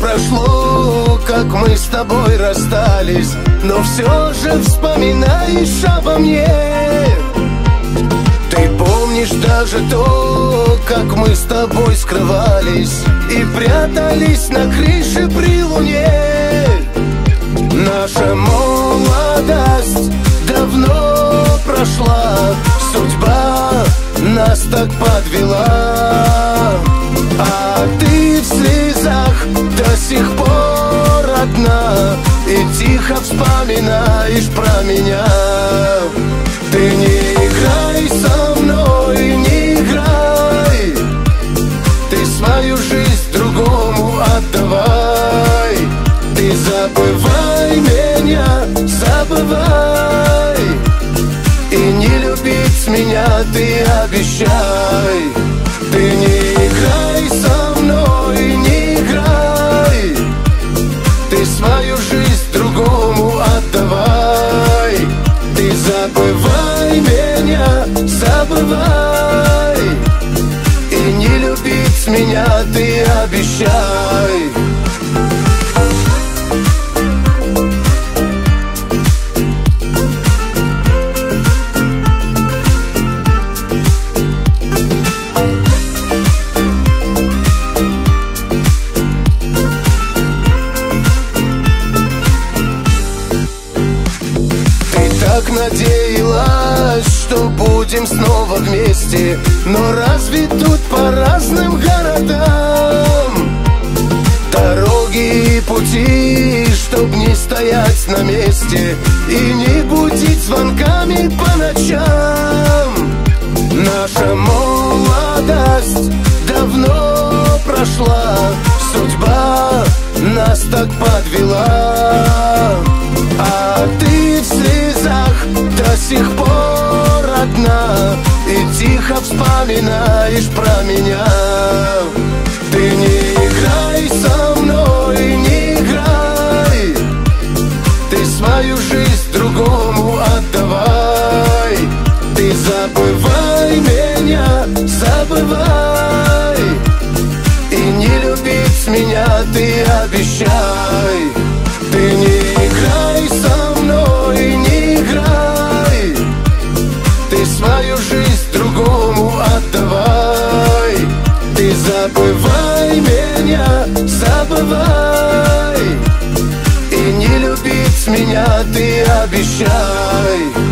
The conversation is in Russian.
прошло, как мы с тобой расстались, но все же вспоминаешь обо мне. Ты помнишь даже то, как мы с тобой скрывались и прятались на крыше при луне. Наша молодость давно прошла, судьба нас так подвела. А ты в слезах до сих пор одна и тихо вспоминаешь про меня. Ты не играй со мной, не играй, ты свою жизнь другому отдавай. Ты забывай меня, забывай, и не любить меня ты обещай. Ты не играй со мной, не играй, ты свою жизнь другому отдавай. Ты забывай меня, забывай, и не любить меня ты обещай. Так надеялась, что будем снова вместе, но разве тут по разным городам? Дороги и пути, чтоб не стоять на месте и не будить звонками по ночам. Наша молодость давно прошла, судьба нас так подвела. А ты в слезах до сих пор одна и тихо вспоминаешь про меня. Ты не играй со мной, не играй, ты свою жизнь другому отдавай. Ты забывай меня, забывай, и не любить меня ты обещай. Ты не играй со мной, не играй, ты свою жизнь другому отдавай. Ты забывай меня, забывай, и не любить меня ты обещай.